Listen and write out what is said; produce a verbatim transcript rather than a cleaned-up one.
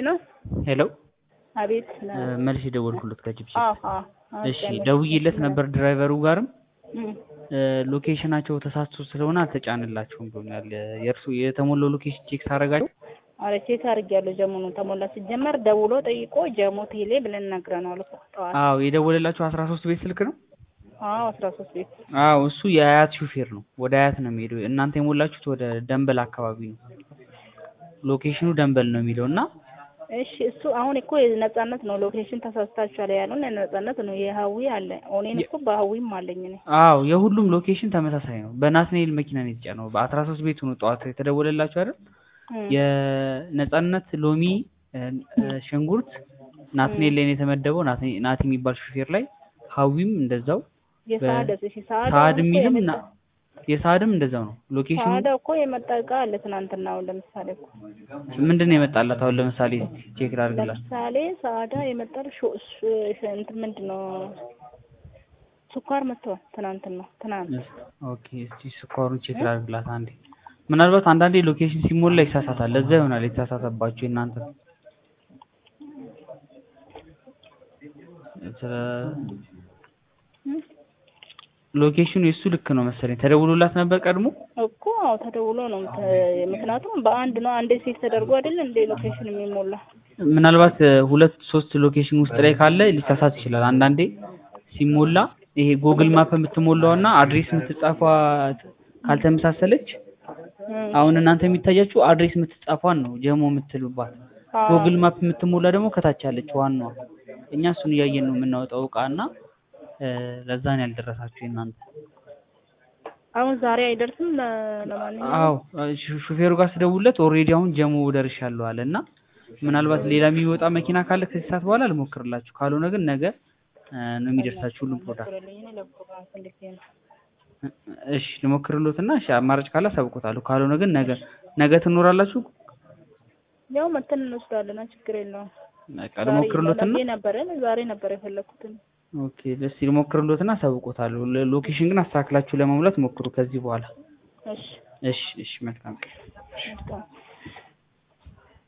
ሄሎ ሄሎ አቤት መልስ ደወልኩለት ከጅብሲ አዎ አዎ እሺ ደውዬለት ነበር ድራይቨሩ ጋርም እም ሎኬሽናቸው ተሳስቶ ስለሆነ አልተጫነላቸውም ብሎኛል የእርሱ የተሞላው ሎኬሽን ቼክ ታረጋችሁ አረ ቼክ አድርጌያለሁ ጀሙኑ ተሞላ ሲጀመር ደውሎ ጠይቆ ጀሙ ቴሌ ብለን ነግረነዋል እኮ ጠዋት አዎ የደወለላችሁ አስራ ሶስት ቤት ስልክ ነው አዎ አስራ ሶስት ቤት አዎ እሱ የአያት ሹፌር ነው ወደ አያት ነው የሚሄደው እናንተ የሞላችሁት ወደ ደንበል አካባቢ ነው ሎኬሽኑ ደንበል ነው የሚለውና እሺ እሱ አሁን እኮ የነጻነት ነው ሎኬሽን ተሳስታችኋል ያሉን ነጻነት ነው የሀዊ አለ ኦኔን እኮ በሀዊም አለኝ እኔ አዎ የሁሉም ሎኬሽን ተመሳሳይ ነው በናትናኤል መኪና ነው የተጫነው በአስራ ሶስት ቤቱ ነው ጠዋት የተደወለላችሁ አይደል የነጻነት ሎሚ ሽንኩርት ናትናኤል ላይ ነው የተመደበው ናቲ የሚባል ሹፌር ላይ ሀዊም እንደዛው የሳደስ እሺ ሳዳ ሳድሚልም የሳድም እንደዛው ነው ሎኬሽኑ ሳዳ እኮ የመጣ እቃ አለ ትናንትና አሁን ለምሳሌ እኮ ምንድነው የመጣላት አሁን ለምሳሌ ቼክ ላድርግላት ለምሳሌ ሳዳ የመጣው እንትን ምንድነው ስኳር መጥቷል ትናንትና ትናንት ኦኬ እስቲ ስኳሩን ቼክ ላድርግላት አንዴ ምናልባት አንዳንዴ ሎኬሽን ሲሞላ ይሳሳታል ለዛ ይሆናል የተሳሳተባችሁ እናንተ ሎኬሽኑ የሱ ልክ ነው መሰለኝ ተደውሎላት ነበር ቀድሞ እኮ አዎ ተደውሎ ነው ምክንያቱም በአንድ ነው አንዴ ሴት ተደርጎ አይደል እንደ ሎኬሽን የሚሞላ ምናልባት ሁለት ሶስት ሎኬሽን ውስጥ ላይ ካለ ሊሳሳት ይችላል አንዳንዴ ሲሞላ ይሄ ጉግል ማፕ የምትሞላውና አድሬስ የምትጻፈው ካልተመሳሰለች አሁን እናንተ የሚታያችሁ አድሬስ የምትጻፈው ነው ጀሞ የምትሉባት ጉግል ማፕ የምትሞላ ደግሞ ከታች አለች ዋናው እኛ እሱን ያየን ነው የምናወጣው ቃና ለዛ ነው ያልደረሳችሁ እናንተ አሁን ዛሬ አይደርስም ለማንኛውም አዎ ሹፌሩ ጋር ስደውልለት ኦሬዲ አሁን ጀሞ ደርሻለሁ አለና ምናልባት ሌላ የሚወጣ መኪና ካለ ከዚህ ሰዓት በኋላ ልሞክርላችሁ ካልሆነ ግን ነገ ነው የሚደርሳችሁ ሁሉም ፕሮዳክት እሺ ልሞክርሎትና እሺ አማራጭ ካለ አሳውቁታለሁ ካልሆነ ግን ነገ ነገ ትኖራላችሁ ያው መተን እንወስዳለን ችግር የለውም በቃ ልሞክርሎትና ነበር ዛሬ ነበር የፈለኩት ኦኬ ደስ ይሞክርሎትና አሳውቁታለሁ ሎኬሽን ግን አስተካክላችሁ ለመሙላት ሞክሩ ከዚህ በኋላ እሺ እሺ እሺ መልካም